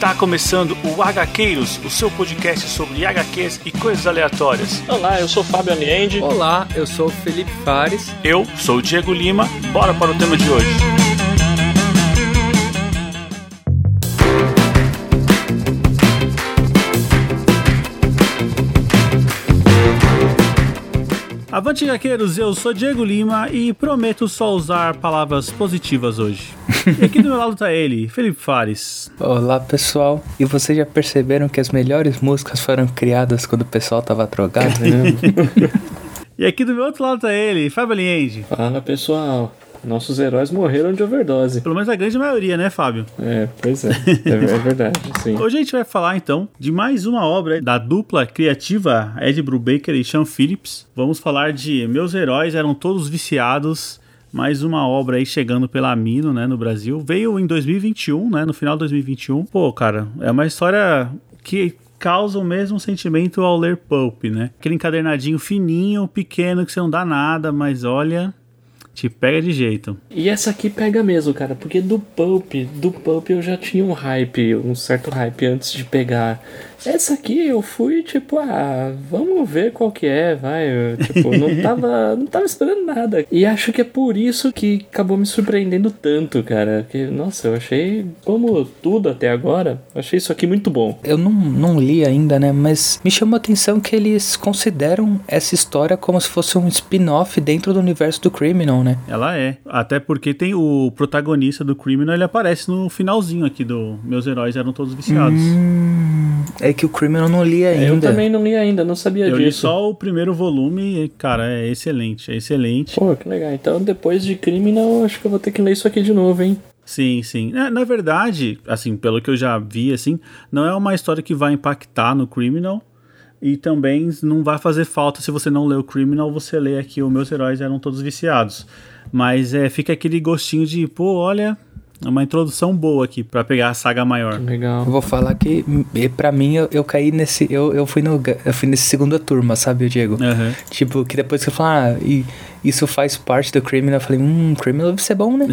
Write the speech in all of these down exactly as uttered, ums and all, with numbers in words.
Está começando o HQueiros, o seu podcast sobre H Qs e coisas aleatórias. Olá, eu sou o Fábio Aniende. Olá, eu sou o Felipe Fares. Eu sou o Diego Lima. Bora para o tema de hoje. Avante, HQueiros, eu sou Diego Lima e prometo só usar palavras positivas hoje. E aqui do meu lado tá ele, Felipe Fares. Olá, pessoal. E vocês já perceberam que as melhores músicas foram criadas quando o pessoal tava drogado, né? E aqui do meu outro lado tá ele, Fábio Aniende. Fala, pessoal. Nossos heróis morreram de overdose. Pelo menos a grande maioria, né, Fábio? É, pois é. É, é verdade, sim. Hoje a gente vai falar, então, de mais uma obra da dupla criativa Ed Brubaker e Sean Phillips. Vamos falar de Meus Heróis Eram Todos Viciados. Mais uma obra aí chegando pela Amino, né, no Brasil. Veio em dois mil e vinte e um, né, no final de dois mil e vinte e um. Pô, cara, é uma história que causa o mesmo sentimento ao ler Pulp, né? Aquele encadernadinho fininho, pequeno, que você não dá nada, mas olha... te pega de jeito. E essa aqui pega mesmo, cara, porque do Pulp, do Pulp eu já tinha um hype, um certo hype antes de pegar. Essa aqui eu fui tipo, ah, vamos ver qual que é, vai. Eu, tipo, não tava, não tava esperando nada. E acho que é por isso que acabou me surpreendendo tanto, cara. Que, nossa, eu achei, como tudo até agora, eu achei isso aqui muito bom. Eu não, não li ainda, né, mas me chamou a atenção que eles consideram essa história como se fosse um spin-off dentro do universo do Criminal, né? Ela é, até porque tem o protagonista do Criminal, ele aparece no finalzinho aqui do Meus Heróis Eram Todos Viciados. Hum, é que o Criminal não li ainda. Eu também não li ainda, não sabia eu disso. Eu li só o primeiro volume e, cara, é excelente, é excelente. Pô, que legal. Então, depois de Criminal, acho que eu vou ter que ler isso aqui de novo, hein? Sim, sim. Na, na verdade, assim, pelo que eu já vi, assim, não é uma história que vai impactar no Criminal. E também não vai fazer falta, se você não lê o Criminal, você lê aqui o Meus Heróis Eram Todos Viciados. Mas é, fica aquele gostinho de, pô, olha, é uma introdução boa aqui pra pegar a saga maior. Legal. Eu vou falar que, pra mim, eu, eu caí nesse... Eu, eu, fui no, eu fui nesse segunda turma, sabe, Diego? Uhum. Tipo, que depois que eu falo, ah, e isso faz parte do Criminal, eu falei, hum, Criminal deve ser bom, né?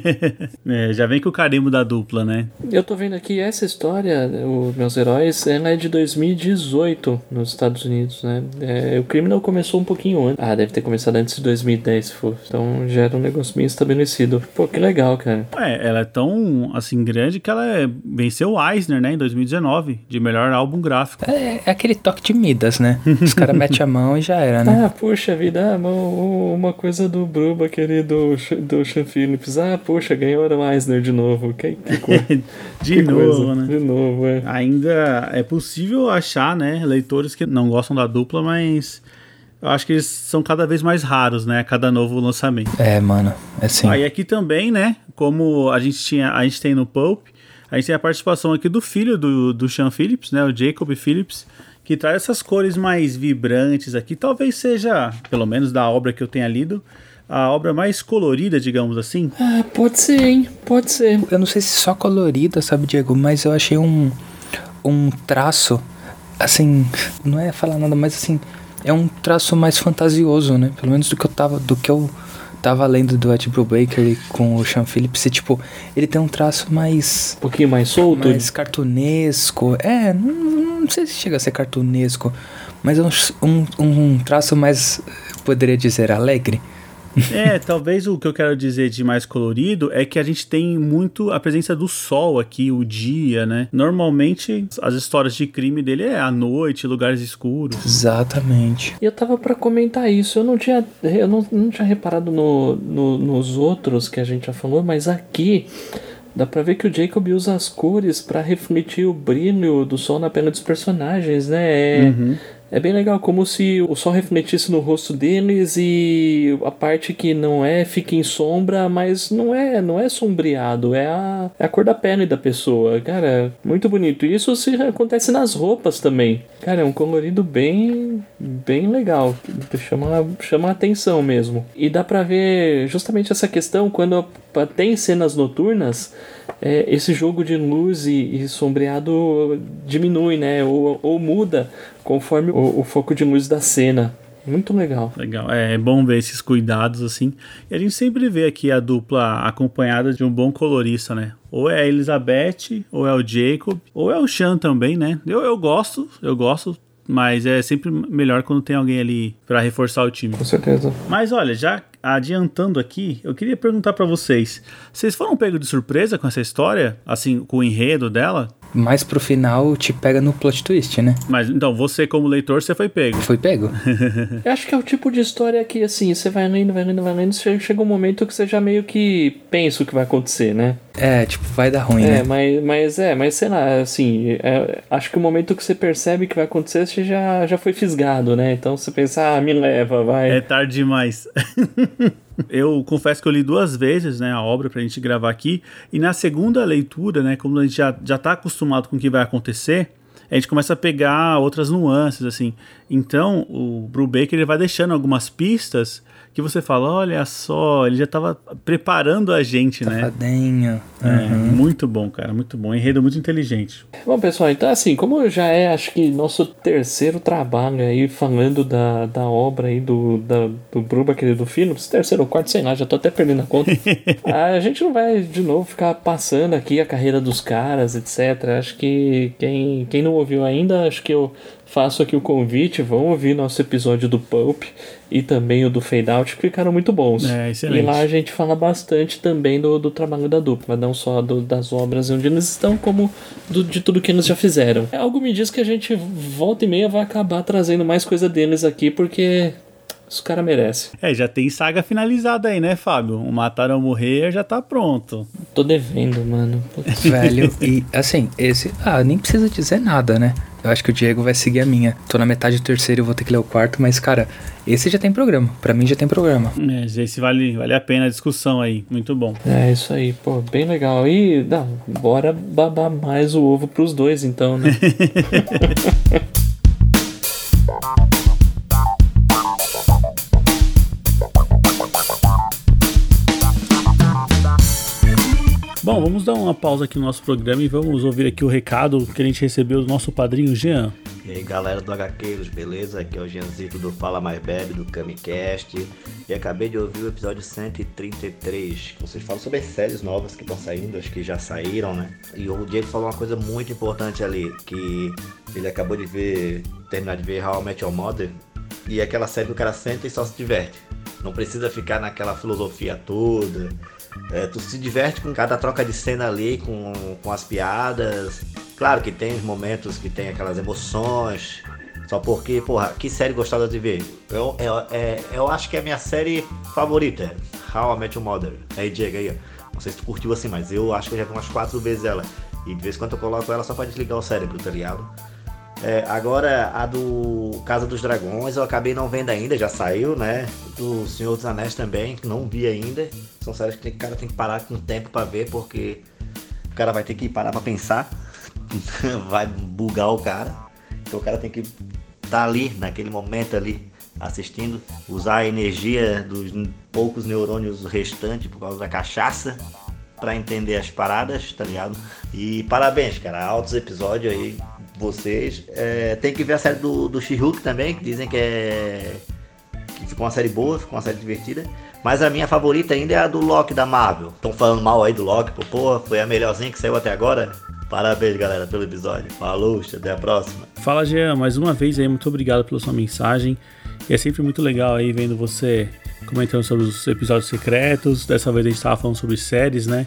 É, já vem com o carimbo da dupla, né? Eu tô vendo aqui, essa história, os Meus Heróis, ela é de dois mil e dezoito nos Estados Unidos, né? É, o Criminal começou um pouquinho antes. Ah, deve ter começado antes de dois mil e dez, se for. Então já era um negócio bem estabelecido. Pô, que legal, cara. É, ela é tão, assim, grande que ela é, venceu o Eisner, né, em dois mil e dezenove, de melhor álbum gráfico. É, é aquele toque de Midas, né? Os caras metem a mão e já era, né? Ah, puxa vida, ah, uma coisa do Bruba, querido, do Sean Phillips. Ah, poxa, ganhou o Eisner de novo. Que, que coisa. de que novo, coisa. né? De novo, é. Ainda é possível achar, né, leitores que não gostam da dupla, mas... eu acho que eles são cada vez mais raros, né? A cada novo lançamento. É, mano. É assim. Aí aqui também, né? Como a gente, tinha, a gente tem no Pulp, a gente tem a participação aqui do filho do, do Sean Phillips, né? O Jacob Phillips, que traz essas cores mais vibrantes aqui. Talvez seja, pelo menos da obra que eu tenha lido, a obra mais colorida, digamos assim. Ah, pode ser, hein? Pode ser. Eu não sei se só colorida, sabe, Diego? Mas eu achei um, um traço, assim... não é falar nada, mas assim... é um traço mais fantasioso, né? Pelo menos do que eu tava, do que eu tava lendo do Ed Brubaker e com o Sean Phillips. E, tipo, ele tem um traço mais... um pouquinho mais solto? Mais cartunesco. É, não, não sei se chega a ser cartunesco, mas é um, um, um traço mais, poderia dizer, alegre. É, talvez o que eu quero dizer de mais colorido é que a gente tem muito a presença do sol aqui, o dia, né? Normalmente as histórias de crime dele é à noite, lugares escuros. Exatamente. E eu tava pra comentar isso, eu não tinha, eu não, não tinha reparado no, no, nos outros que a gente já falou, mas aqui dá pra ver que o Jacob usa as cores pra refletir o brilho do sol na pele dos personagens, né? É... Uhum. É bem legal, como se o sol refletisse no rosto deles e a parte que não é fica em sombra, mas não é, não é sombreado, é a, é a cor da pele da pessoa. Cara, muito bonito. E isso se acontece nas roupas também. Cara, é um colorido bem, bem legal, chama, chama a atenção mesmo. E dá pra ver justamente essa questão quando tem cenas noturnas. É, esse jogo de luz e, e sombreado diminui, né? Ou, ou muda conforme o, o foco de luz da cena. Muito legal. Legal, é, é bom ver esses cuidados, assim. E a gente sempre vê aqui a dupla acompanhada de um bom colorista, né? Ou é a Elizabeth, ou é o Jacob, ou é o Sean também, né? Eu, eu gosto, eu gosto, mas é sempre melhor quando tem alguém ali pra reforçar o time. Com certeza. Mas olha, já adiantando aqui, eu queria perguntar pra vocês, vocês foram pegos de surpresa com essa história? Assim, com o enredo dela? Mais pro final te pega no plot twist, né? Mas então, você como leitor, você foi pego. Foi pego. Eu acho que é o tipo de história que, assim, você vai lendo, vai lendo, vai lendo, chega um momento que você já meio que pensa o que vai acontecer, né? É, tipo, vai dar ruim, é, né? Mas, mas é, mas sei lá, assim, é, acho que o momento que você percebe que vai acontecer, você já, já foi fisgado, né? Então você pensa, ah, me leva, vai. É tarde demais. Eu confesso que eu li duas vezes, né, a obra pra gente gravar aqui, e na segunda leitura, né, como a gente já, já tá acostumado com o que vai acontecer, a gente começa a pegar outras nuances, assim. Então, o Brubaker, ele vai deixando algumas pistas que você fala, olha só, ele já tava preparando a gente, né? Safadinho. É, Uhum. muito bom, cara, muito bom. Enredo muito inteligente. Bom, pessoal, então assim, como já é, acho que nosso terceiro trabalho aí falando da, da obra aí do, da, do Brubaker e do Phillips, terceiro ou quarto, sei lá, já tô até perdendo a conta. A gente não vai, de novo, ficar passando aqui a carreira dos caras, etcétera. Acho que quem, quem não ouviu ainda, acho que eu faço aqui o convite, vão ouvir nosso episódio do Pulp e também o do Fade Out, que ficaram muito bons. É, excelente. E lá a gente fala bastante também do, do trabalho da dupla, não só do, das obras onde eles estão, como do, de tudo que eles já fizeram. Algo me diz que a gente, volta e meia, vai acabar trazendo mais coisa deles aqui, porque os caras merecem. É, já tem saga finalizada aí, né, Fábio? O Matar ou Morrer já tá pronto. Tô devendo, mano. Putz. Velho, e assim, esse... Ah, nem precisa dizer nada, né? Eu acho que o Diego vai seguir a minha. Tô na metade do terceiro e vou ter que ler o quarto, mas, cara, esse já tem programa. Pra mim já tem programa. É, esse vale, vale a pena a discussão aí. Muito bom. É, isso aí, pô, bem legal. E, não, bora babar mais o ovo pros dois, então, né? Bom, vamos dar uma pausa aqui no nosso programa e vamos ouvir aqui o recado que a gente recebeu do nosso padrinho Jean. E aí, galera do HQueiros, beleza? Aqui é o Jeanzito do Fala Mais Bebe, do Camicast. E acabei de ouvir o episódio cento e trinta e três. Vocês falam sobre as séries novas que estão saindo, acho que já saíram, né? E o Diego falou uma coisa muito importante ali, que ele acabou de ver, terminar de ver How I Met Your Mother. E é aquela série que o cara senta e só se diverte. Não precisa ficar naquela filosofia toda. É, tu se diverte com cada troca de cena ali, com, com as piadas. Claro que tem os momentos que tem aquelas emoções. Só porque, porra, que série gostosa de ver. Eu, eu, é, eu acho que é a minha série favorita, How I Met Your Mother. Aí, Diego, aí, ó. Não sei se tu curtiu assim, mas eu acho que eu já vi umas quatro vezes ela. E de vez em quando eu coloco ela só pra desligar o cérebro, tá ligado? É, agora, a do Casa dos Dragões eu acabei não vendo ainda, já saiu, né? Do Senhor dos Anéis também, que não vi ainda. São séries que o cara tem que parar com tempo pra ver, porque o cara vai ter que parar pra pensar. Vai bugar o cara. Então o cara tem que estar ali, naquele momento ali, assistindo. Usar a energia dos poucos neurônios restantes por causa da cachaça pra entender as paradas, tá ligado? E parabéns, cara, altos episódios aí. Vocês é, tem que ver a série do, do She-Hulk também, que dizem que é que ficou uma série boa, ficou uma série divertida. Mas a minha favorita ainda é a do Loki da Marvel. Estão falando mal aí do Loki, pô, pô, foi a melhorzinha que saiu até agora. Parabéns, galera, pelo episódio. Falou, até a próxima. Fala, Jean, mais uma vez aí, muito obrigado pela sua mensagem. E é sempre muito legal aí vendo você comentando sobre os episódios secretos. Dessa vez a gente tava falando sobre séries, né?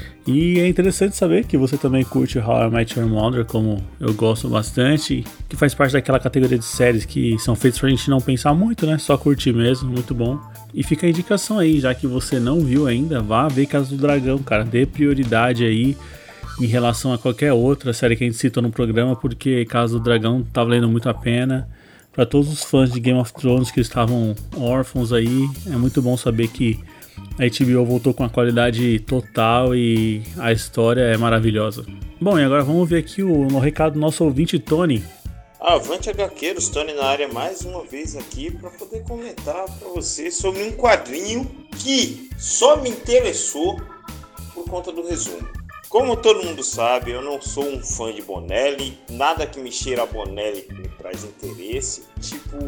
E é interessante saber que você também curte How I Met Your Mother, como eu gosto bastante, que faz parte daquela categoria de séries que são feitas pra gente não pensar muito, né? Só curtir mesmo, muito bom. E fica a indicação aí, já que você não viu ainda, vá ver Casa do Dragão, cara. Dê prioridade aí em relação a qualquer outra série que a gente citou no programa, porque Casa do Dragão tá valendo muito a pena. Para todos os fãs de Game of Thrones que estavam órfãos aí, é muito bom saber que a H B O voltou com a qualidade total e a história é maravilhosa. Bom, e agora vamos ver aqui o, o recado do nosso ouvinte Tony. Avante HQueiros, Tony na área mais uma vez aqui para poder comentar para você sobre um quadrinho que só me interessou por conta do resumo. Como todo mundo sabe, eu não sou um fã de Bonelli, nada que me cheira a Bonelli me traz interesse. Tipo,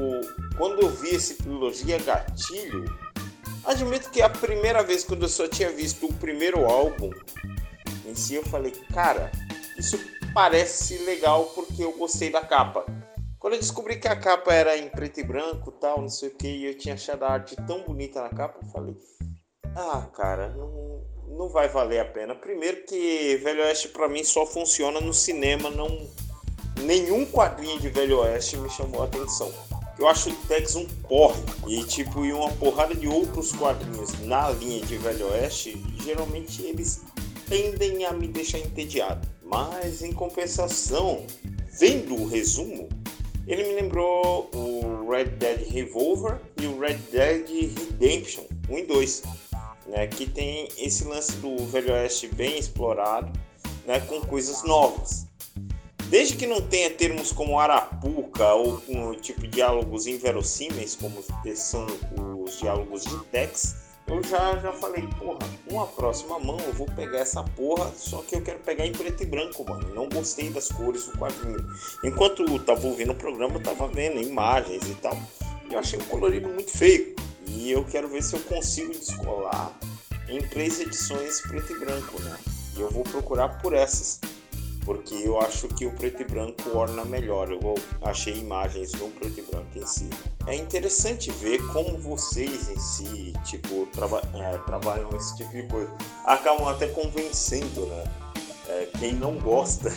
quando eu vi esse trilogia Gatilho, admito que a primeira vez quando eu só tinha visto o primeiro álbum em si, eu falei, cara, isso parece legal porque eu gostei da capa. Quando eu descobri que a capa era em preto e branco, tal, não sei o que, e eu tinha achado a arte tão bonita na capa, eu falei, ah, cara, não, não vai valer a pena. Primeiro que Velho Oeste pra mim só funciona no cinema, não, nenhum quadrinho de Velho Oeste me chamou a atenção. Eu acho o Tex um porre, e tipo, e uma porrada de outros quadrinhos na linha de Velho Oeste, geralmente eles tendem a me deixar entediado. Mas em compensação, vendo o resumo, ele me lembrou o Red Dead Revolver e o Red Dead Redemption um e dois, né, que tem esse lance do Velho Oeste bem explorado, né, com coisas novas. Desde que não tenha termos como arapuca ou com tipo diálogos inverossímeis, como são os diálogos de Tex, eu já, já falei, porra, uma próxima mão eu vou pegar essa porra, só que eu quero pegar em preto e branco, mano. Não gostei das cores do quadrinho. Enquanto eu tava ouvindo o programa, eu tava vendo imagens e tal. E eu achei o colorido muito feio. E eu quero ver se eu consigo descolar em três edições preto e branco, né? E eu vou procurar por essas, porque eu acho que o preto e branco orna melhor. Eu achei imagens no preto e branco em si. É interessante ver como vocês em si, tipo, traba- é, trabalham esse tipo de coisa. Acabam até convencendo, né? É, quem não gosta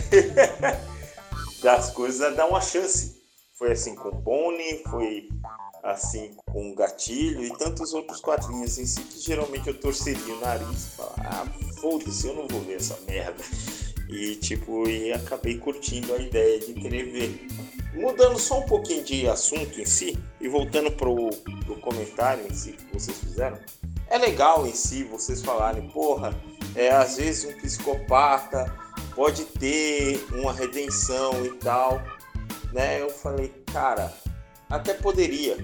das coisas a dar uma chance. Foi assim com Bonnie, foi assim com Gatilho e tantos outros quadrinhos em si que geralmente eu torceria o nariz e falava, ah, foda-se, eu não vou ver essa merda. E tipo, e acabei curtindo a ideia de querer ver. Mudando só um pouquinho de assunto em si e voltando pro, pro comentário em si que vocês fizeram, é legal em si vocês falarem, porra, é, às vezes um psicopata pode ter uma redenção e tal, né? Eu falei, cara, até poderia,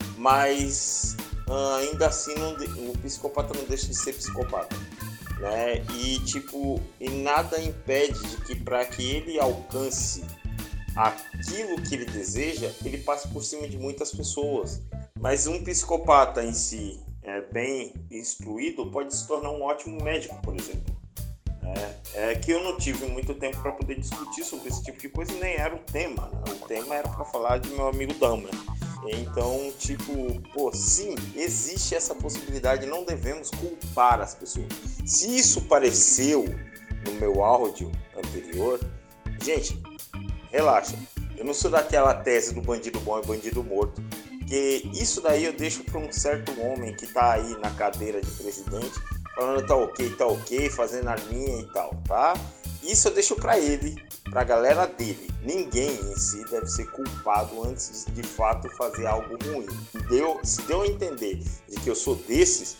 mas uh, ainda assim não de, o psicopata não deixa de ser psicopata. Né? E tipo, e nada impede de que para que ele alcance aquilo que ele deseja, ele passe por cima de muitas pessoas. Mas um psicopata em si, é, bem instruído, pode se tornar um ótimo médico, por exemplo. É, é que eu não tive muito tempo para poder discutir sobre esse tipo de coisa, nem era o tema, né? O tema era para falar de meu amigo Dama. Então, tipo, pô, sim, existe essa possibilidade, não devemos culpar as pessoas. Se isso pareceu no meu áudio anterior, gente, relaxa. Eu não sou daquela tese do bandido bom é bandido morto, porque isso daí eu deixo para um certo homem que tá aí na cadeira de presidente, falando tá ok, tá ok, fazendo a linha e tal, tá? Isso eu deixo para ele, para a galera dele. Ninguém em si deve ser culpado antes de, de fato fazer algo ruim. Deu, se deu a entender de que eu sou desses,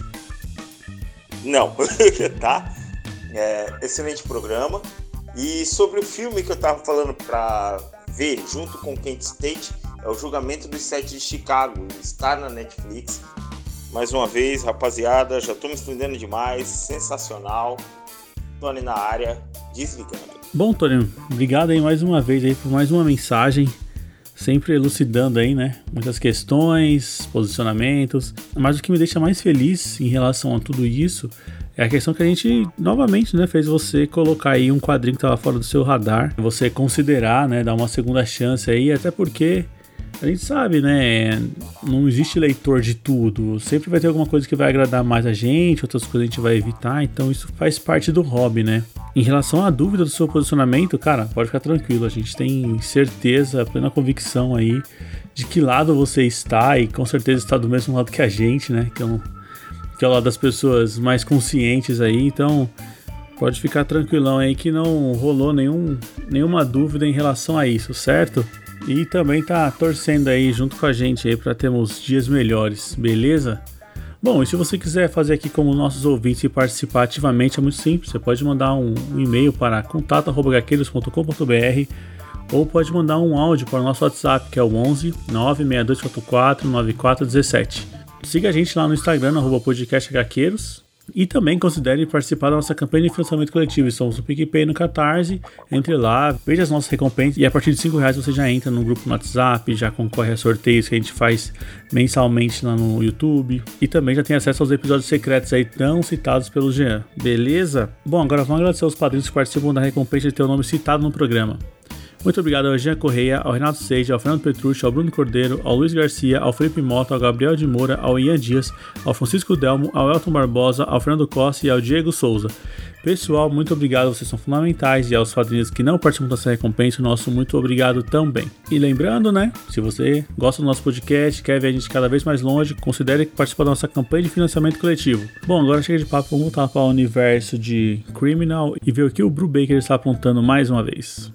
não, tá? É, excelente programa. E sobre o filme que eu tava falando para ver junto com Kent State, é o Julgamento dos Sete de Chicago. Está na Netflix. Mais uma vez, rapaziada, já tô me estendendo demais, sensacional. Tony na área, desligando. Bom, Tony, obrigado aí mais uma vez aí por mais uma mensagem, sempre elucidando aí, né, muitas questões, posicionamentos, mas o que me deixa mais feliz em relação a tudo isso é a questão que a gente, novamente, né, fez você colocar aí um quadrinho que estava fora do seu radar, você considerar, né, dar uma segunda chance aí, até porque a gente sabe, né, não existe leitor de tudo, sempre vai ter alguma coisa que vai agradar mais a gente, outras coisas a gente vai evitar, então isso faz parte do hobby, né. Em relação à dúvida do seu posicionamento, cara, pode ficar tranquilo, a gente tem certeza, plena convicção aí de que lado você está e com certeza está do mesmo lado que a gente, né, que é, um, que é o lado das pessoas mais conscientes aí, então pode ficar tranquilão aí que não rolou nenhum, nenhuma dúvida em relação a isso, certo? E também tá torcendo aí junto com a gente aí para termos dias melhores, beleza? Bom, e se você quiser fazer aqui como nossos ouvintes e participar ativamente, é muito simples. Você pode mandar um, um e-mail para contato arroba gaqueiros ponto com ponto b r ou pode mandar um áudio para o nosso WhatsApp, que é o onze nove seis dois quatro quatro nove quatro um sete. Siga a gente lá no Instagram, arroba podcast gaqueiros. E também considere participar da nossa campanha de financiamento coletivo. Estamos no PicPay e no Catarse. Entre lá, veja as nossas recompensas. E a partir de cinco reais você já entra no grupo no WhatsApp, já concorre a sorteios que a gente faz mensalmente lá no YouTube. E também já tem acesso aos episódios secretos aí tão citados pelo Jean. Beleza? Bom, agora vamos agradecer aos padrinhos que participam da recompensa de ter o nome citado no programa. Muito obrigado ao Jean Correia, ao Renato Seija, ao Fernando Petrucci, ao Bruno Cordeiro, ao Luiz Garcia, ao Felipe Mota, ao Gabriel de Moura, ao Ian Dias, ao Francisco Delmo, ao Elton Barbosa, ao Fernando Costa e ao Diego Souza. Pessoal, muito obrigado, vocês são fundamentais, e aos padrinhos que não participam dessa recompensa, o nosso muito obrigado também. E lembrando, né, se você gosta do nosso podcast, quer ver a gente cada vez mais longe, considere participar da nossa campanha de financiamento coletivo. Bom, agora chega de papo, vamos voltar para o universo de Criminal e ver o que o Brubaker está apontando mais uma vez.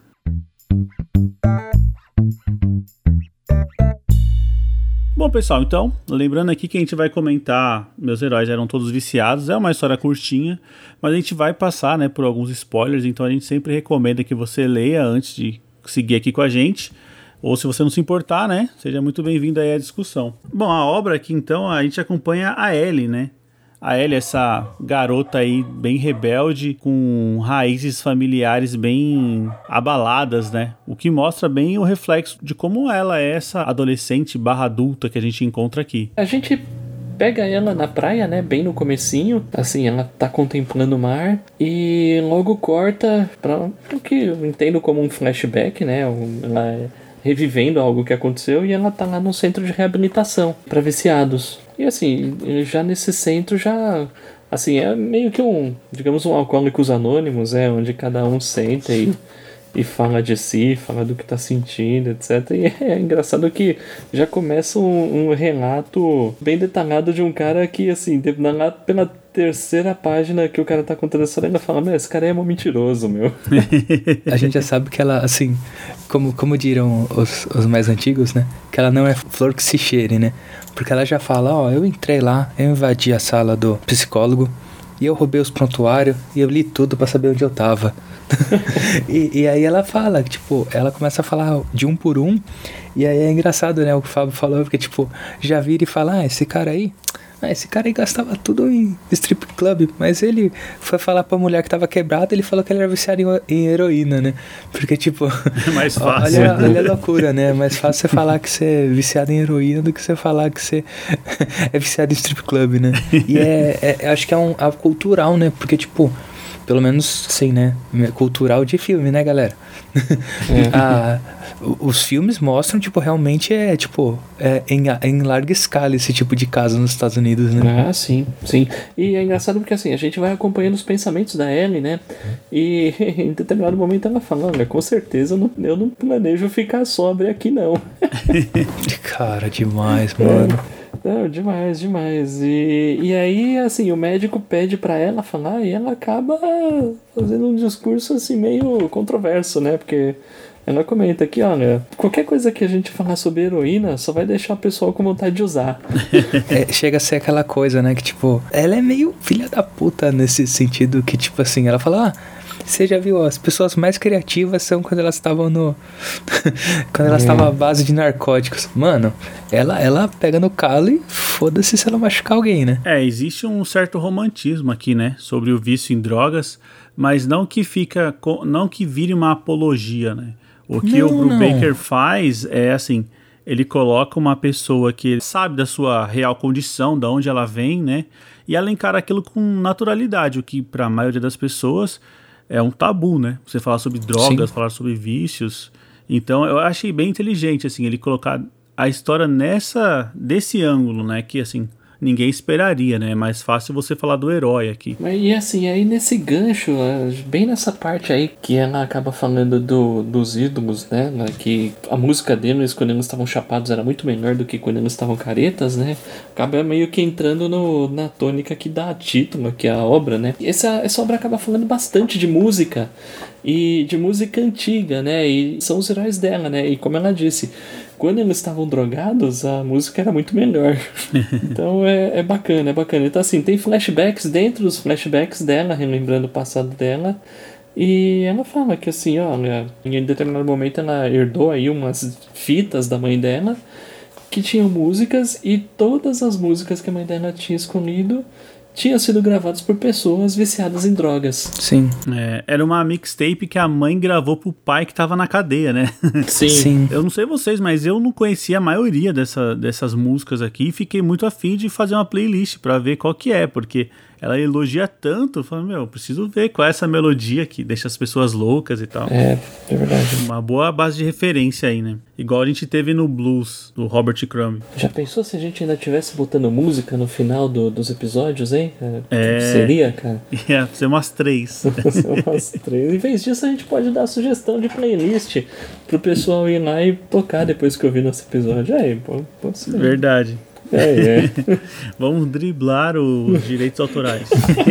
Bom, pessoal, então, lembrando aqui que a gente vai comentar Meus Heróis Eram Todos Viciados, é uma história curtinha, mas a gente vai passar, né, por alguns spoilers, então a gente sempre recomenda que você leia antes de seguir aqui com a gente, ou se você não se importar, né, seja muito bem-vindo aí à discussão. Bom, a obra aqui, então, a gente acompanha a Ellie, né, a Ellie, essa garota aí bem rebelde, com raízes familiares bem abaladas, né? O que mostra bem o reflexo de como ela é essa adolescente barra adulta que a gente encontra aqui. A gente pega ela na praia, né? Bem no comecinho, assim, ela tá contemplando o mar e logo corta para o que eu entendo como um flashback, né? Ela é revivendo algo que aconteceu e ela tá lá no centro de reabilitação para viciados. E assim, já nesse centro já, assim, é meio que um, digamos, um Alcoólicos Anônimos, é, onde cada um senta e, e fala de si, fala do que tá sentindo, etcétera. E é engraçado que já começa um, um relato bem detalhado de um cara que, assim, lá pela terceira página que o cara tá contando essa história, ele fala, meu, esse cara é um mentiroso, meu. A gente já sabe que ela, assim, como, como dirão os, os mais antigos, né, que ela não é flor que se cheire, né, porque ela já fala, ó, eu entrei lá, eu invadi a sala do psicólogo e eu roubei os prontuários e eu li tudo pra saber onde eu tava. e, e aí ela fala, tipo, ela começa a falar de um por um, e aí é engraçado, né, o que o Fábio falou, porque, tipo, já vira e fala, ah, esse cara aí, ah, esse cara aí gastava tudo em strip club, mas ele foi falar pra mulher que tava quebrada, ele falou que ele era viciado em, em heroína, né? Porque, tipo... É mais fácil. Olha, olha a loucura, né? É mais fácil você falar que você é viciado em heroína do que você falar que você é viciado em strip club, né? E é, é acho que é um algo cultural, né? Porque, tipo... Pelo menos, assim, né? Cultural de filme, né, galera? É. ah, os filmes mostram, tipo, realmente é, tipo, é em, em larga escala esse tipo de caso nos Estados Unidos, né? Ah, sim, sim. E é engraçado porque, assim, a gente vai acompanhando os pensamentos da Ellie, né? E em determinado momento ela fala, olha, com certeza eu não, eu não planejo ficar sóbria aqui, não. Cara, demais, mano. É. Não, demais, demais. E, e aí, assim, o médico pede pra ela falar e ela acaba fazendo um discurso, assim, meio controverso, né? Porque ela comenta aqui, olha, qualquer coisa que a gente falar sobre heroína só vai deixar o pessoal com vontade de usar. É, chega a ser aquela coisa, né? Que, tipo, ela é meio filha da puta nesse sentido que, tipo assim, ela fala, ah, você já viu, as pessoas mais criativas são quando elas estavam no... quando elas estavam é. à base de narcóticos. Mano, ela, ela pega no calo e foda-se se ela machucar alguém, né? É, existe um certo romantismo aqui, né? Sobre o vício em drogas, mas não que fica... não que vire uma apologia, né? O que não, o Brubaker faz é, assim... ele coloca uma pessoa que sabe da sua real condição, de onde ela vem, né? E ela encara aquilo com naturalidade, o que para a maioria das pessoas... é um tabu, né? Você falar sobre drogas, Sim. falar sobre vícios. Então, eu achei bem inteligente, assim, ele colocar a história nessa, desse ângulo, né? Que, assim, ninguém esperaria, né? É mais fácil você falar do herói aqui. E, assim, aí nesse gancho, bem nessa parte aí que ela acaba falando do, dos ídolos, né? Que a música deles, quando eles estavam chapados, era muito melhor do que quando eles estavam caretas, né? Acaba meio que entrando no, na tônica que dá título aqui a obra, né? E essa, essa obra acaba falando bastante de música e de música antiga, né? E são os heróis dela, né? E como ela disse, quando eles estavam drogados, a música era muito melhor. Então é, é bacana, é bacana. Então assim, tem flashbacks dentro dos flashbacks dela, relembrando o passado dela. E ela fala que assim, olha, em determinado momento ela herdou aí umas fitas da mãe dela que tinham músicas, e todas as músicas que a mãe dela tinha escolhido tinham sido gravados por pessoas viciadas em drogas. Sim. É, era uma mixtape que a mãe gravou pro pai que tava na cadeia, né? Sim. Sim. Eu não sei vocês, mas eu não conhecia a maioria dessa, dessas músicas aqui e fiquei muito afim de fazer uma playlist pra ver qual que é, porque ela elogia tanto, eu falo, meu, preciso ver qual é essa melodia que deixa as pessoas loucas e tal. É, é verdade. Uma boa base de referência aí, né? Igual a gente teve no Blues, do Robert Crumb. Já pensou se a gente ainda tivesse botando música no final do, dos episódios, hein? É. Seria, cara? Ia ser umas três. Umas três. Em vez disso, a gente pode dar sugestão de playlist pro pessoal ir lá e tocar depois que ouvir nosso episódio. Aí, pô, pode ser. Verdade. É, é. Vamos driblar os direitos autorais.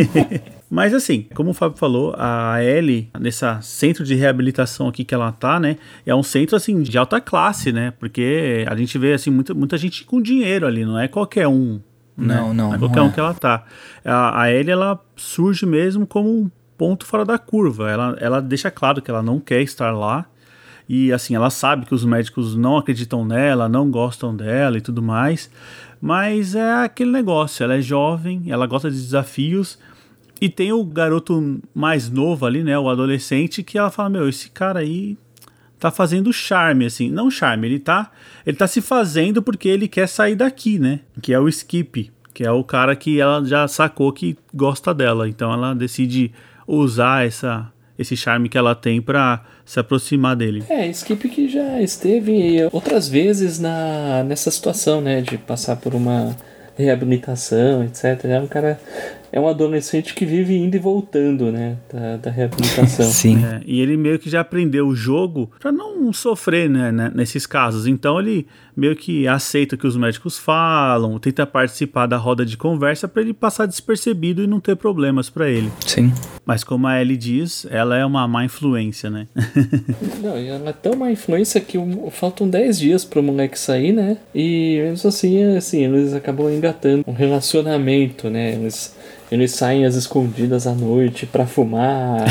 Mas assim, como o Fábio falou, a Ellie, nessa centro de reabilitação aqui que ela tá, né, é um centro assim de alta classe, né, porque a gente vê assim muita, muita gente com dinheiro ali, não é qualquer um, né? Não, não, não é não qualquer é. um que ela tá. A, a Ellie, ela surge mesmo como um ponto fora da curva, ela, ela deixa claro que ela não quer estar lá. E assim, ela sabe que os médicos não acreditam nela, não gostam dela e tudo mais. Mas é aquele negócio, ela é jovem, ela gosta de desafios. E tem o garoto mais novo ali, né, o adolescente, que ela fala, meu, esse cara aí tá fazendo charme, assim. Não charme, ele tá, ele tá se fazendo porque ele quer sair daqui, né? Que é o Skip, que é o cara que ela já sacou que gosta dela. Então ela decide usar essa... esse charme que ela tem pra se aproximar dele. É, Skip que já esteve outras vezes na, nessa situação, né, de passar por uma reabilitação, etcétera. É um cara, é um adolescente que vive indo e voltando, né, da, da reabilitação. Sim. É, e ele meio que já aprendeu o jogo pra não sofrer, né, né, nesses casos. Então ele meio que aceita o que os médicos falam, tenta participar da roda de conversa pra ele passar despercebido e não ter problemas pra ele. Sim. Mas como a Ellie diz, ela é uma má influência, né? Não, e ela é tão má influência que o, faltam dez dias pro moleque sair, né? E mesmo assim, assim, eles acabam engatando um relacionamento, né? Eles, eles saem às escondidas à noite pra fumar.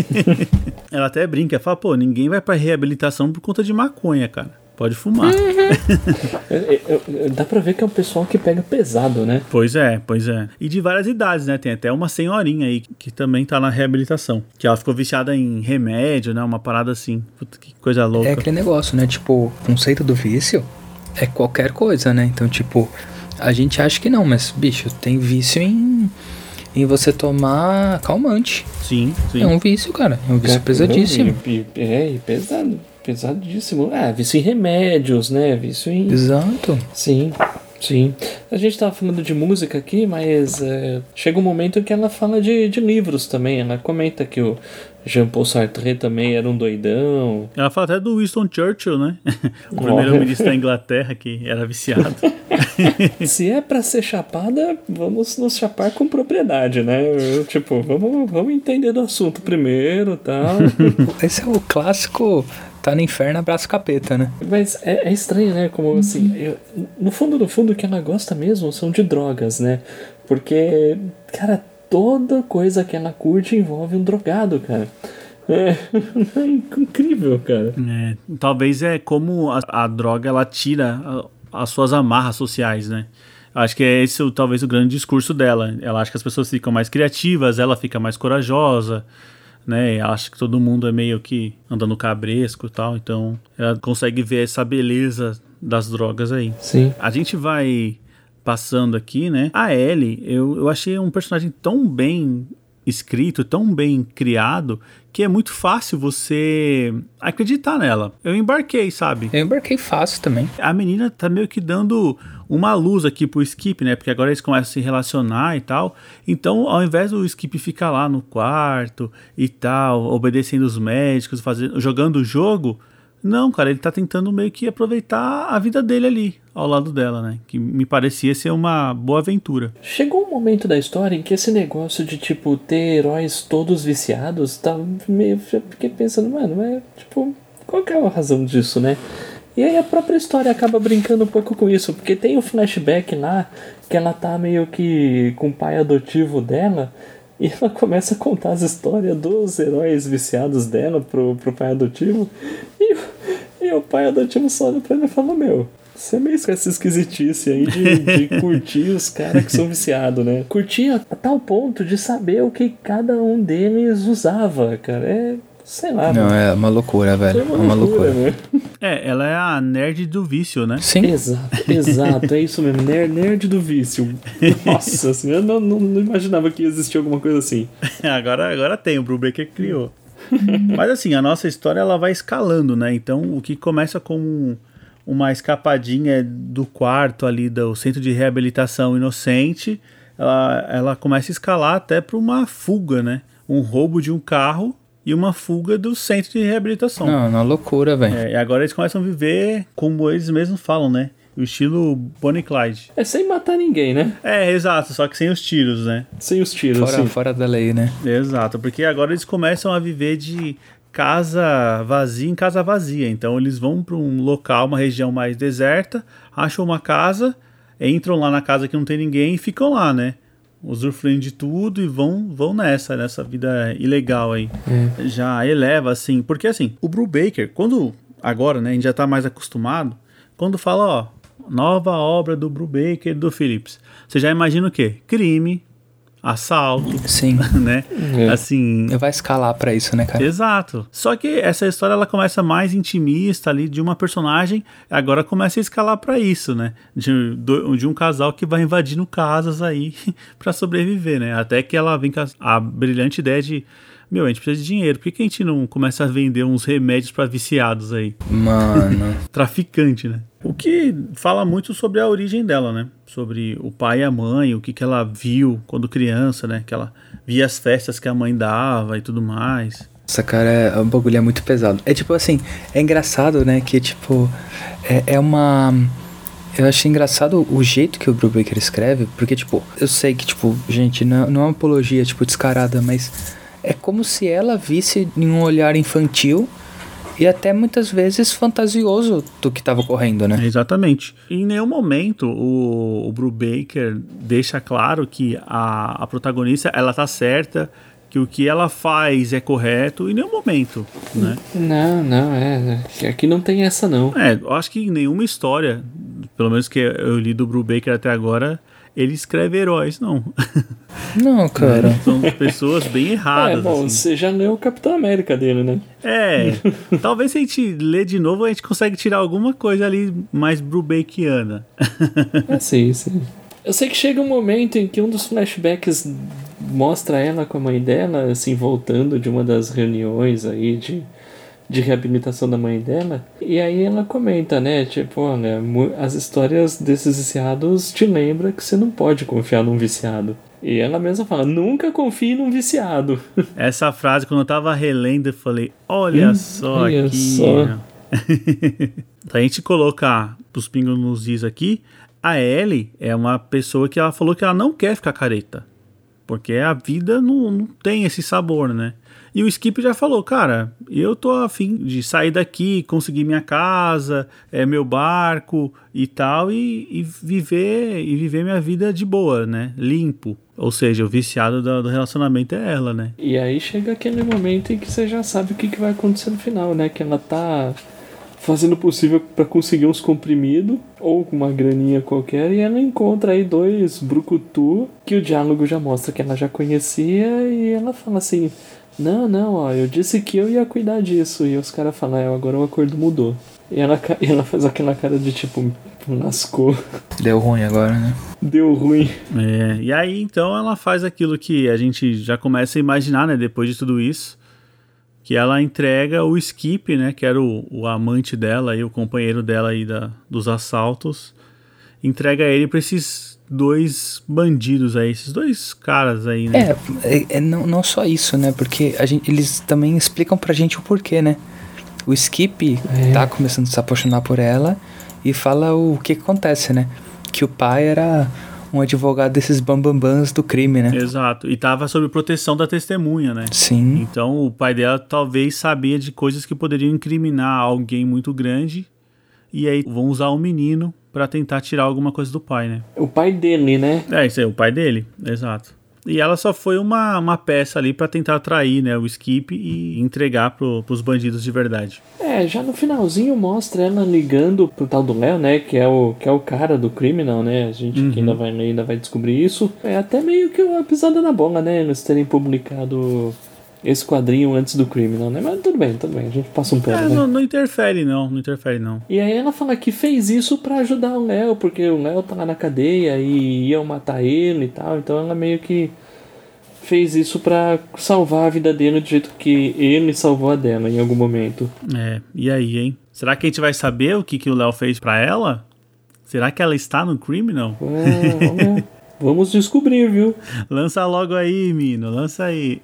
Ela até brinca, fala, pô, ninguém vai pra reabilitação por conta de maconha, cara. Pode fumar. é, é, é, dá pra ver que é um pessoal que pega pesado, né? Pois é, pois é. E de várias idades, né? Tem até uma senhorinha aí que também tá na reabilitação. Que ela ficou viciada em remédio, né? Uma parada assim. Puta, que coisa louca. É aquele negócio, né? Tipo, o conceito do vício é qualquer coisa, né? Então, tipo, a gente acha que não, mas, bicho, tem vício em, em você tomar calmante. Sim, sim. É um vício, cara. É um vício pesadíssimo. E, e, é, e pesado. Pesadíssimo. Ah, vício em remédios, né? Vício em... Exato. Sim, sim. A gente tava falando de música aqui, mas é, chega um momento que ela fala de, de livros também. Ela comenta que o Jean-Paul Sartre também era um doidão. Ela fala até do Winston Churchill, né? O primeiro-ministro da Inglaterra que era viciado. Se é pra ser chapada, vamos nos chapar com propriedade, né? Eu, tipo, vamos, vamos entender do assunto primeiro e tal. Esse é o clássico... Tá no inferno, abraço capeta, né? Mas é, é estranho, né? Como assim, eu, no fundo, no fundo, o que ela gosta mesmo são de drogas, né? Porque, cara, toda coisa que ela curte envolve um drogado, cara. É, é incrível, cara. É, talvez é como a, a droga, ela tira a, as suas amarras sociais, né? Acho que é esse talvez o grande discurso dela. Ela acha que as pessoas ficam mais criativas, ela fica mais corajosa, né? Ela acha que todo mundo é meio que andando cabresco e tal, então ela consegue ver essa beleza das drogas aí. Sim. A gente vai passando aqui, né? A Ellie, eu, eu achei um personagem tão bem escrito, tão bem criado, que é muito fácil você acreditar nela. Eu embarquei, sabe? Eu embarquei fácil também. A menina tá meio que dando uma luz aqui pro Skip, né? Porque agora eles começam a se relacionar e tal. Então, ao invés do Skip ficar lá no quarto e tal, obedecendo os médicos, fazendo, jogando o jogo, não, cara, ele tá tentando meio que aproveitar a vida dele ali, ao lado dela, né? Que me parecia ser uma boa aventura. Chegou um momento da história em que esse negócio de, tipo, ter heróis todos viciados, tá meio... Eu fiquei pensando, mano, é, tipo, qual que é a razão disso, né? E aí a própria história acaba brincando um pouco com isso, porque tem um flashback lá, que ela tá meio que com o pai adotivo dela, e ela começa a contar as histórias dos heróis viciados dela pro, pro pai adotivo, e, e o pai adotivo só olha pra ela e fala, meu, Você é meio com essa esquisitice aí de, de curtir os caras que são viciados, né? Curtir a tal ponto de saber o que cada um deles usava, cara. É, sei lá. Não, mano. é uma loucura, velho. É uma, uma loucura. Né? É, ela é a nerd do vício, né? Sim. Exato, exato. É isso mesmo. Nerd, nerd do vício. Nossa, assim, eu não, não, não imaginava que existia alguma coisa assim. agora, agora tem, o Brubaker criou. Mas assim, a nossa história ela vai escalando, né? Então, o que começa com uma escapadinha do quarto ali do centro de reabilitação inocente, ela, ela começa a escalar até para uma fuga, né? Um roubo de um carro e uma fuga do centro de reabilitação. Não, uma loucura, velho. É, e agora eles começam a viver como eles mesmos falam, né? O estilo Bonnie e Clyde. É sem matar ninguém, né? É, exato, só que sem os tiros, né? Sem os tiros, Fora, assim. fora da lei, né? Exato, porque agora eles começam a viver de casa vazia em casa vazia. Então eles vão para um local, uma região mais deserta, acham uma casa, entram lá na casa que não tem ninguém e ficam lá, né? Usufruindo de tudo e vão, vão nessa, nessa vida ilegal aí. É. Já eleva, assim, porque assim, o Brubaker, quando, agora, né, a gente já tá mais acostumado, quando fala, ó, nova obra do Brubaker e do Phillips, você já imagina o quê? Crime, assalto, sim, né? É. Assim, vai escalar pra isso, né, cara? Exato. Só que essa história ela começa mais intimista ali de uma personagem, agora começa a escalar pra isso, né? De, de um casal que vai invadindo casas aí pra sobreviver, né? Até que ela vem com a, a brilhante ideia de, meu, a gente precisa de dinheiro, por que, que a gente não começa a vender uns remédios pra viciados aí? Mano. Traficante, né? O que fala muito sobre a origem dela, né? Sobre o pai e a mãe, o que, que ela viu quando criança, né? Que ela via as festas que a mãe dava e tudo mais. Essa cara é um bagulho é muito pesado. É tipo assim, é engraçado, né? Que tipo, é, é uma... Eu achei engraçado o jeito que o Brubaker escreve, porque tipo, eu sei que tipo, gente, não, não é uma apologia tipo descarada, mas é como se ela visse em um olhar infantil e até muitas vezes fantasioso do que estava ocorrendo, né? Exatamente. Em nenhum momento o, o Brubaker deixa claro que a, a protagonista ela tá certa, que o que ela faz é correto, em nenhum momento, né? Não, não, é. Aqui não tem essa, não. É, eu acho que em nenhuma história, pelo menos que eu li do Brubaker até agora, ele escreve heróis, não. Não, cara. São pessoas bem erradas. É, bom, assim. você já leu o Capitão América dele, né? É, talvez se a gente ler de novo, a gente consegue tirar alguma coisa ali mais Brubakeriana. É, sim, sim. Eu sei que chega um momento em que um dos flashbacks mostra ela com a mãe dela, assim, voltando de uma das reuniões aí de, de reabilitação da mãe dela. E aí ela comenta, né, tipo, olha, as histórias desses viciados te lembram que você não pode confiar num viciado. E ela mesma fala, nunca confie num viciado. Essa frase, quando eu tava relendo, eu falei, olha hum, só olha aqui. Só. A gente colocar os pingos nos is aqui, a Ellie é uma pessoa que ela falou que ela não quer ficar careta. Porque a vida não, não tem esse sabor, né? E o Skip já falou, cara, eu tô a fim de sair daqui, conseguir minha casa, é, meu barco e tal, e, e, viver, e viver minha vida de boa, né? Limpo. Ou seja, o viciado do, do relacionamento é ela, né? E aí chega aquele momento em que você já sabe o que, que vai acontecer no final, né? Que ela tá fazendo o possível para conseguir uns comprimidos ou uma graninha qualquer, e ela encontra aí dois brucutu que o diálogo já mostra que ela já conhecia, e ela fala assim, não, não, ó, eu disse que eu ia cuidar disso, e os caras falam, é, agora o acordo mudou. E ela, e ela faz aquela cara de tipo, lascou. Deu ruim agora, né? Deu ruim. É, e aí então ela faz aquilo que a gente já começa a imaginar, né, depois de tudo isso, que ela entrega o Skip, né, que era o, o amante dela e o companheiro dela aí da, dos assaltos, entrega ele para esses dois bandidos aí, esses dois caras aí, né? É, é, é não, não só isso, né, porque a gente, eles também explicam pra gente o porquê, né? O Skip é. tá começando a se apaixonar por ela e fala o que, que acontece, né? Que o pai era um advogado desses bambambãs do crime, né? Exato, e tava sob proteção da testemunha, né? Sim. Então o pai dela talvez sabia de coisas que poderiam incriminar alguém muito grande, e aí vão usar o menino pra tentar tirar alguma coisa do pai, né? O pai dele, né? É, isso aí, o pai dele, exato. E ela só foi uma, uma peça ali pra tentar atrair, né, o Skip e entregar pro, pros bandidos de verdade. É, já no finalzinho mostra ela ligando pro tal do Léo, né, que é o, que é o cara do Criminal, né, a gente Uhum. que ainda vai, ainda vai descobrir isso. É até meio que uma pisada na bola, né, eles terem publicado esse quadrinho antes do Criminal, né, mas tudo bem, tudo bem, a gente passa um pano, É, né? não, não interfere não, não interfere não. E aí ela fala que fez isso pra ajudar o Léo, porque o Léo tá lá na cadeia e iam matar ele e tal, então ela meio que fez isso pra salvar a vida dele do jeito que ele salvou a dela em algum momento. É, e aí, hein? Será que a gente vai saber o que, que o Léo fez pra ela? Será que ela está no Criminal? É, vamos, vamos descobrir, viu? Lança logo aí, Mino, lança aí.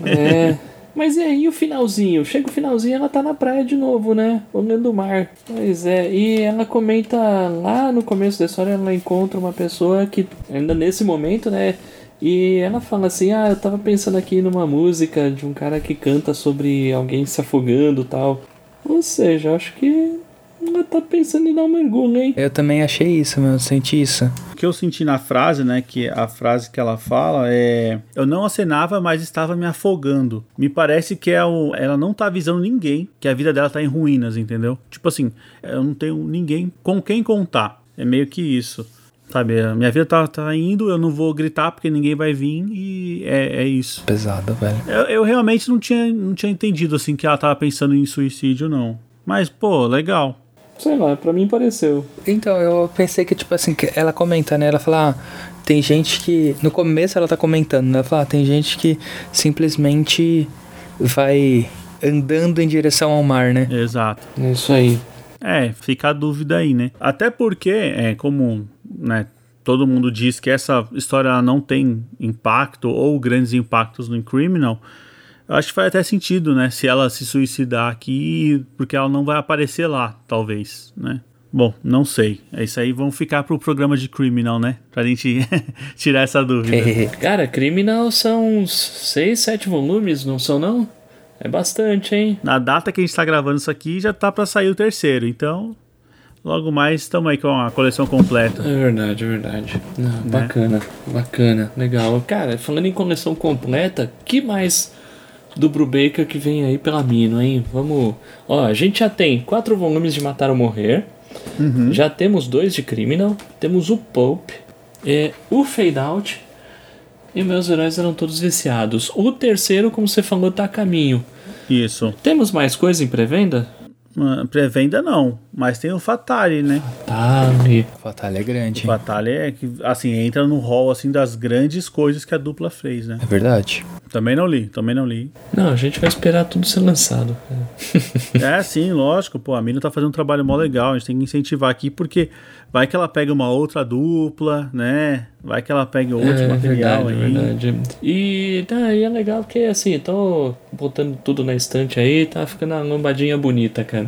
É. Mas e aí o finalzinho? Chega o finalzinho e ela tá na praia de novo, né? Olhando o mar. Pois é, e ela comenta lá no começo da história, ela encontra uma pessoa que, ainda nesse momento, né? E ela fala assim, ah, eu tava pensando aqui numa música de um cara que canta sobre alguém se afogando e tal. Ou seja, acho que ela tá pensando em dar um mergulho, hein? Eu também achei isso, meu, eu senti isso. O que eu senti na frase, né, que a frase que ela fala é: eu não acenava, mas estava me afogando. Me parece que é o, ela não tá avisando ninguém que a vida dela tá em ruínas, entendeu? Tipo assim, eu não tenho ninguém com quem contar. É meio que isso. Sabe, a minha vida tá, tá indo, eu não vou gritar porque ninguém vai vir e é, é isso. Pesado, velho. Eu, eu realmente não tinha, não tinha entendido, assim, que ela tava pensando em suicídio, não. Mas, pô, legal. Sei lá, pra mim pareceu. Então, eu pensei que, tipo assim, que ela comenta, né? Ela fala, ah, tem gente que... No começo ela tá comentando, né? Ela fala, ah, tem gente que simplesmente vai andando em direção ao mar, né? Exato. É isso aí. É, fica a dúvida aí, né? Até porque, é, como, né, todo mundo diz que essa história não tem impacto ou grandes impactos no Criminal, eu acho que faz até sentido, né? Se ela se suicidar aqui, porque ela não vai aparecer lá, talvez, né? Bom, não sei. É isso aí, vamos ficar pro programa de Criminal, né? Pra gente tirar essa dúvida. Cara, Criminal são uns seis, sete volumes, não são não? É bastante, hein? Na data que a gente tá gravando isso aqui, já tá pra sair o terceiro, então logo mais estamos aí com a coleção completa. É verdade, é verdade. Não, Né? Bacana, bacana, legal. Cara, falando em coleção completa, que mais do Brubaker que vem aí pela Mino, hein? Vamos... Ó, a gente já tem quatro volumes de Matar ou Morrer, Uhum. já temos dois de Criminal, temos o Pulp, é, o Fade Out e meus heróis eram todos viciados. O terceiro, como você falou, tá a caminho. Isso. Temos mais coisa em pré-venda? Uh, pré-venda não, mas tem o Fatale, né? Tá, e... O Fatale é grande, O hein? Fatale é que, assim, entra no hall, assim, das grandes coisas que a dupla fez, né? É verdade. Também não li, também não li. Não, a gente vai esperar tudo ser lançado. É, sim, lógico, pô, a Mina tá fazendo um trabalho mó legal, a gente tem que incentivar aqui, porque vai que ela pega uma outra dupla, né? Vai que ela pega outro É material verdade, aí. verdade. E, tá, e é legal porque, assim, tô botando tudo na estante aí, tá ficando uma lombadinha bonita, cara.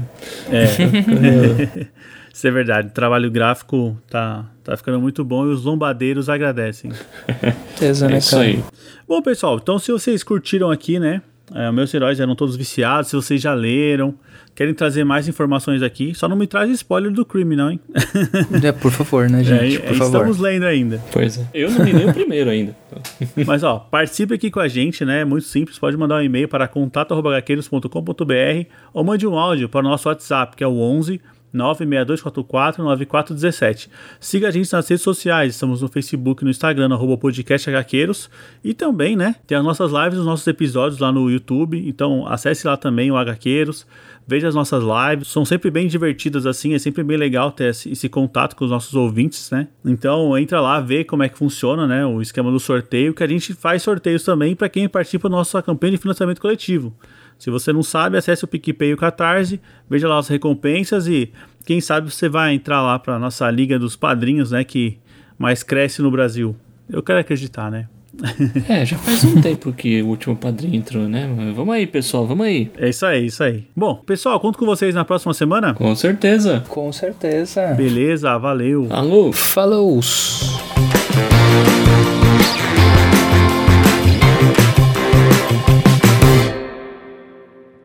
É. Isso é verdade, o trabalho gráfico tá, tá ficando muito bom e os lombadeiros agradecem. Certeza, É né, isso cara? aí. Bom, pessoal, então se vocês curtiram aqui, né? É, meus heróis eram todos viciados, se vocês já leram, querem trazer mais informações aqui, só não me traz spoiler do Criminal, hein? É, por favor, né, É, gente? é, Por favor. estamos lendo ainda. Pois é. Eu não li nem o primeiro ainda. Mas ó, participe aqui com a gente, né? É muito simples, pode mandar um e-mail para contato arroba gaqueiros ponto com ponto br ou mande um áudio para o nosso WhatsApp, que é o onze nove seis dois quatro quatro nove quatro um sete. Siga a gente nas redes sociais, estamos no Facebook e no Instagram, arroba podcast Hqueiros, e também, né, tem as nossas lives, os nossos episódios lá no YouTube, então acesse lá também o Hqueiros, veja as nossas lives, são sempre bem divertidas assim, é sempre bem legal ter esse, esse contato com os nossos ouvintes, né, então entra lá, vê como é que funciona, né, o esquema do sorteio, que a gente faz sorteios também para quem participa da nossa campanha de financiamento coletivo. Se você não sabe, acesse o PicPay e o Catarse, veja lá as recompensas e quem sabe você vai entrar lá para a nossa Liga dos Padrinhos, né, que mais cresce no Brasil. Eu quero acreditar, né? É, já faz um tempo que o último padrinho entrou, né? Vamos aí, pessoal, vamos aí. É isso aí, isso aí. Bom, pessoal, conto com vocês na próxima semana. Com certeza. Com certeza. Beleza, valeu. Alô? Falou!